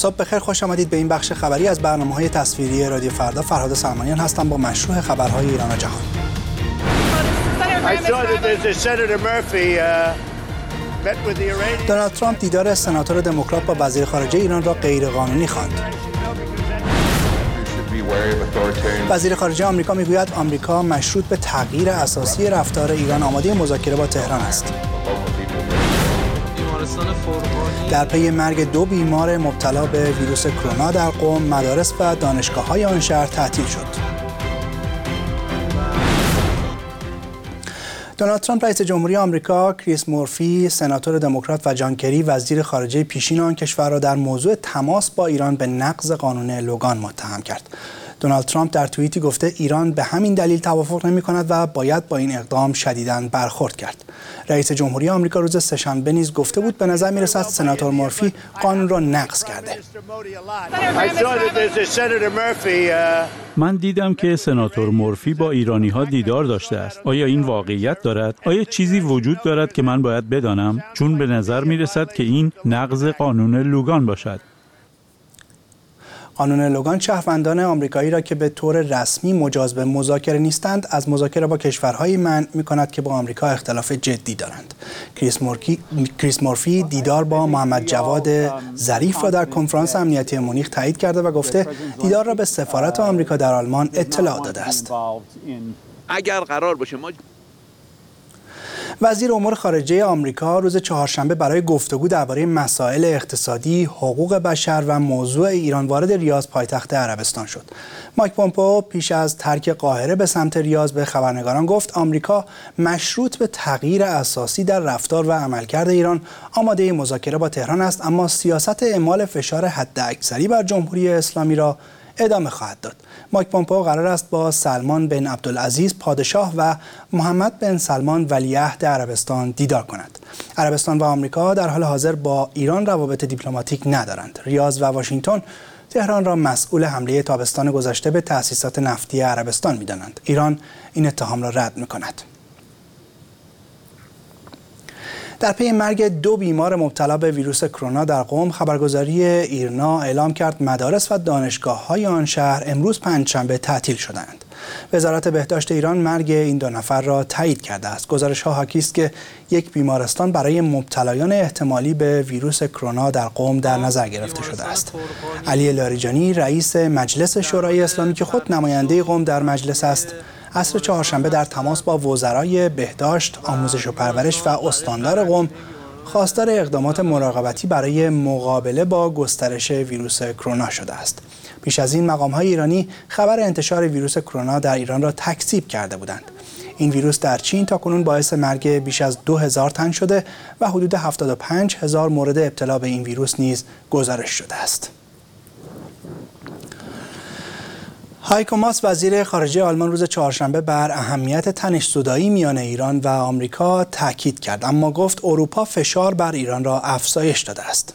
صبح بخیر، خوش آمدید به این بخش خبری از برنامه‌های تصویری رادیو فردا. فرهاد سلمانیان هستم با مشروع خبرهای ایران و جهان. دونالد ترامپ دیدار سناتور دموکرات با وزیر خارجه ایران را غیرقانونی خواند. وزیر خارجه آمریکا میگوید آمریکا مشروط به تغییر اساسی رفتار ایران آماده مذاکره با تهران است. در پی مرگ 2 بیمار مبتلا به ویروس کرونا در قم، مدارس و دانشگاه‌های آن شهر تعطیل شد. دونالد ترامپ رئیس جمهوری آمریکا، کریس مورفی سناتور دموکرات و جان کری وزیر خارجه پیشین آن کشور را در موضوع تماس با ایران به نقض قانون لوگان متهم کرد. دونالد ترامپ در توییتی گفته ایران به همین دلیل توافق نمی‌کند و باید با این اقدام شدیداً برخورد کرد. رئیس جمهوری آمریکا روز سه‌شنبه نیز گفته بود به نظر می‌رسد سناتور مورفی قانون را نقض کرده. من دیدم که سناتور مورفی با ایرانی‌ها دیدار داشته است. آیا این واقعیت دارد؟ آیا چیزی وجود دارد که من باید بدانم؟ چون به نظر می‌رسد که این نقض قانون لوگان باشد. قانون لوگان شهروندان آمریکایی را که به طور رسمی مجاز به مذاکره نیستند از مذاکره با کشورهایی منع می‌کند که با آمریکا اختلاف جدی دارند. کریس مورفی دیدار با محمد جواد ظریف را در کنفرانس امنیتی مونیخ تایید کرده و گفته دیدار را به سفارت آمریکا در آلمان اطلاع داده است. اگر قرار باشه ما وزیر امور خارجه آمریکا روز چهارشنبه برای گفتگو درباره مسائل اقتصادی، حقوق بشر و موضوع ایران وارد ریاض پایتخت عربستان شد. مایک پومپئو پیش از ترک قاهره به سمت ریاض به خبرنگاران گفت آمریکا مشروط به تغییر اساسی در رفتار و عملکرد ایران آماده مذاکره با تهران است، اما سیاست اعمال فشار حداکثری بر جمهوری اسلامی را ادامه خواهد داد. مایک پومپئو قرار است با سلمان بن عبدالعزیز پادشاه و محمد بن سلمان ولیعهد عربستان دیدار کند. عربستان و آمریکا در حال حاضر با ایران روابط دیپلماتیک ندارند. ریاض و واشنگتن تهران را مسئول حمله تابستان گذشته به تأسیسات نفتی عربستان می‌دانند. ایران این اتهام را رد می‌کند. در پی مرگ 2 بیمار مبتلا به ویروس کرونا در قم، خبرگزاری ایرنا اعلام کرد مدارس و دانشگاه‌های آن شهر امروز پنجشنبه تعطیل شدند. وزارت بهداشت ایران مرگ این 2 نفر را تایید کرده است. گزارش‌ها حاکی است که یک بیمارستان برای مبتلایان احتمالی به ویروس کرونا در قم در نظر گرفته شده است. علی لاریجانی رئیس مجلس شورای اسلامی که خود نماینده قم در مجلس است، عصر چهارشنبه در تماس با وزرای بهداشت، آموزش و پرورش و استاندار قم خواستار اقدامات مراقبتی برای مقابله با گسترش ویروس کرونا شده است. پیش از این مقام‌های ایرانی خبر انتشار ویروس کرونا در ایران را تکذیب کرده بودند. این ویروس در چین تاکنون باعث مرگ بیش از 2000 تن شده و حدود 75000 مورد ابتلا به این ویروس نیز گزارش شده است. هایکو ماس وزیر خارجه آلمان روز چهارشنبه بر اهمیت تنش‌زدایی میان ایران و آمریکا تاکید کرد، اما گفت اروپا فشار بر ایران را افزایش داده است.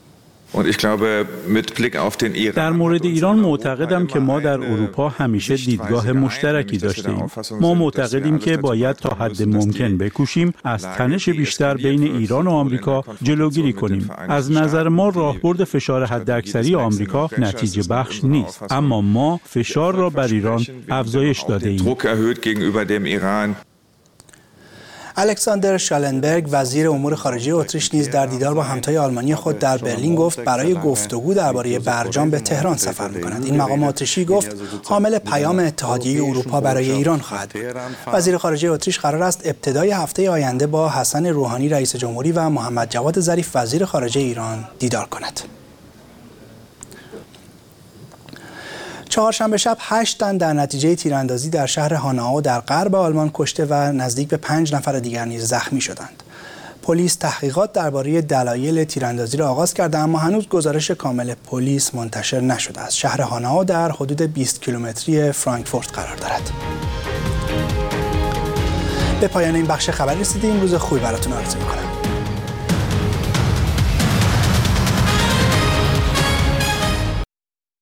در مورد ایران معتقدم که ما در اروپا همیشه دیدگاه مشترکی داشتیم. ما معتقدیم که باید تا حد ممکن بکوشیم از تنش بیشتر بین ایران و آمریکا جلوگیری کنیم. از نظر ما راهبرد فشار حداکثری آمریکا نتیجه بخش نیست، اما ما فشار را بر ایران افزایش داده ایم. الکساندر شالنبرگ وزیر امور خارجه اتریش نیز در دیدار با همتای آلمانی خود در برلین گفت برای گفتگو درباره برجام به تهران سفر می‌کند. این مقام اتریشی گفت حامل پیام اتحادیه اروپا برای ایران خواهد بود. وزیر خارجه اتریش قرار است ابتدای هفته آینده با حسن روحانی رئیس جمهوری و محمد جواد ظریف وزیر خارجه ایران دیدار کند. چهارشنبه شب 8 تن در نتیجه تیراندازی در شهر هانائو در غرب آلمان کشته و نزدیک به 5 نفر دیگر نیز زخمی شدند. پلیس تحقیقات درباره دلایل تیراندازی را آغاز کرده، اما هنوز گزارش کامل پلیس منتشر نشده است. شهر هانائو در حدود 20 کیلومتری فرانکفورت قرار دارد. به پایان این بخش خبری رسیدیم. روز خوبی براتون آرزو می‌کنم.